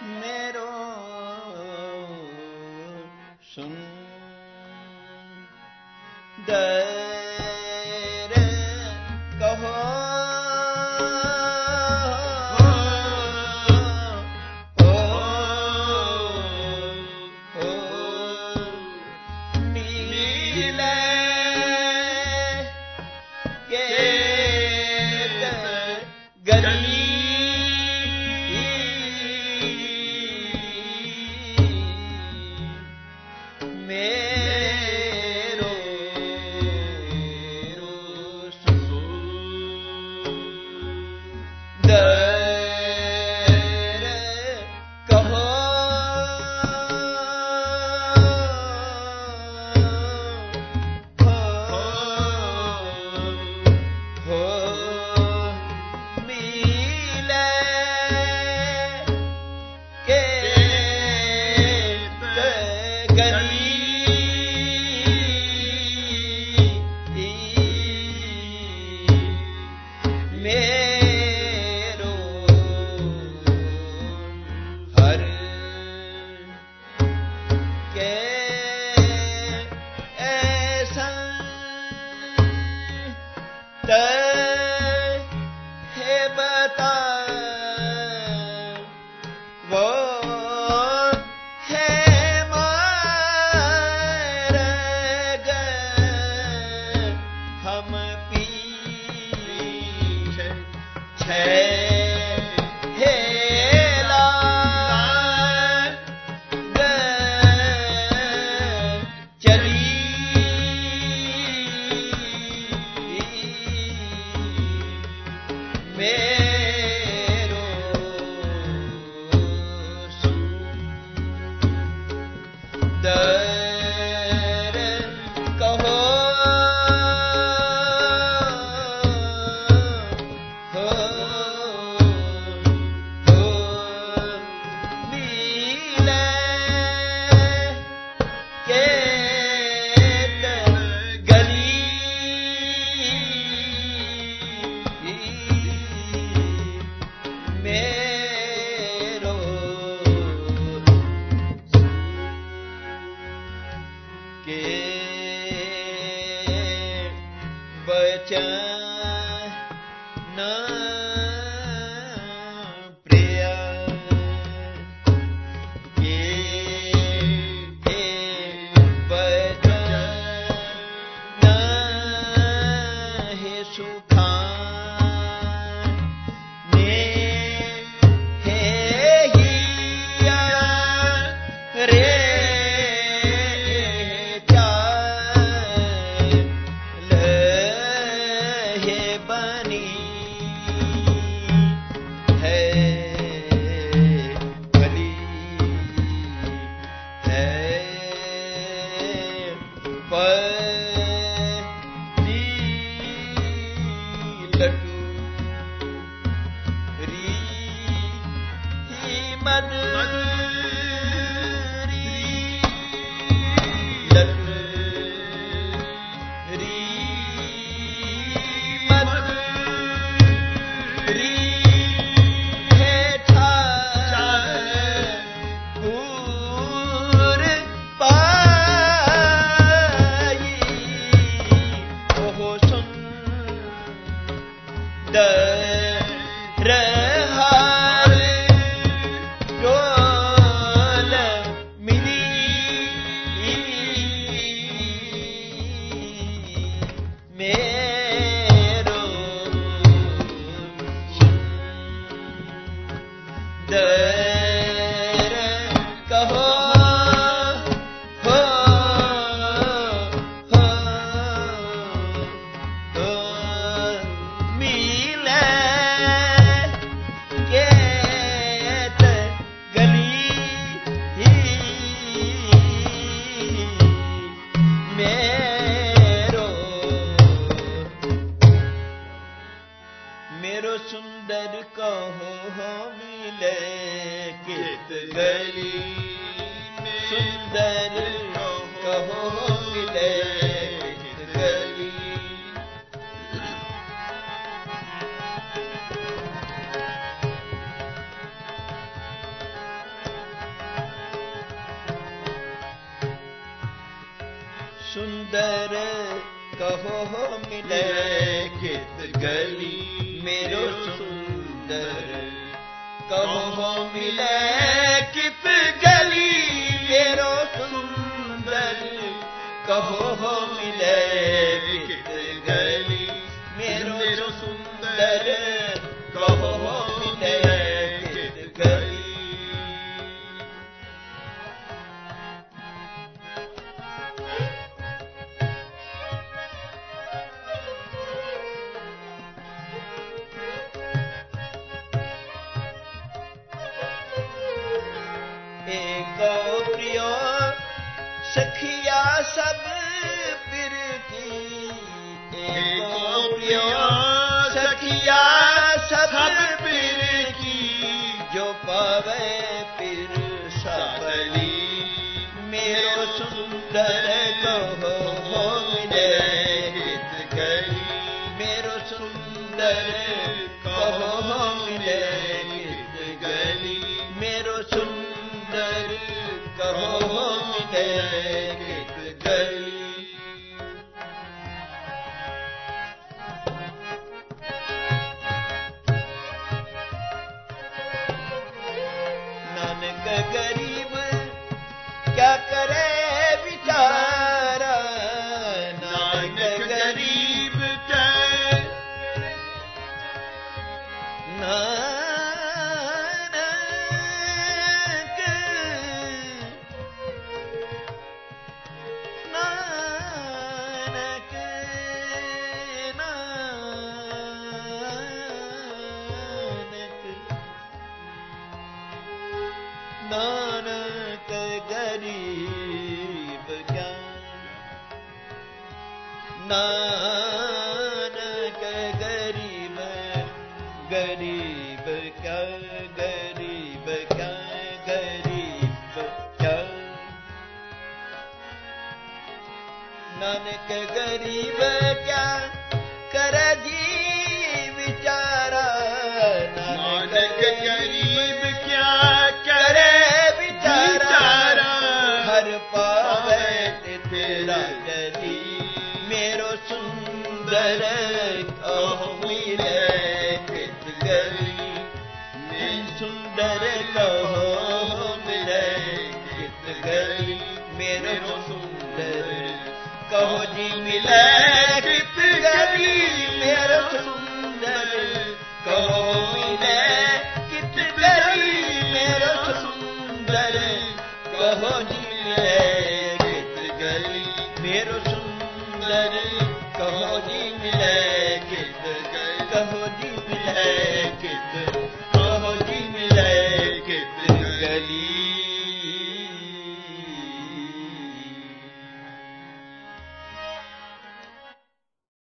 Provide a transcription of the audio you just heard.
मेरो सुंदर कहो सुंदर कहो मिले कित गली मेरो सुंदर कहो मिले कित गली मेरो सुंदर कहो मिले कित गली मेरो सुंदर कहो मिले कित गली। एको प्रिय सखिया सब पिर की एको प्रिय सखिया सब पिर की जो पावे पिर सबली मेरो सुंदर कहो मिले हित गली मेरो सुंदर कहो मिले हित गली मेरो सुंदर कहो मिले हित गली। नानक गरीब क्या करे बिचारा नानक गरीब क्या नानक नानक गरीब क्या नानक गरीब गरीब क्या गरीब क्या गरीब क्या नानक गरीब क्या कर जी बिचारा नानक गरीब क्या करे बिचारा हर पावे तेरा गली मेरो सुंदर कहो मिले कित गली सुंदर कहो मिले कित गली मेरो सुंदर कहो जी मिले कित गली मेरो सुंदर कहो मिले कित गली मेरो सुंदर कहो जी मिले कित गली मेरो सुंदर कहो जी मिले कित गली कहो जी मिले कित कहो जी मिले कित गली।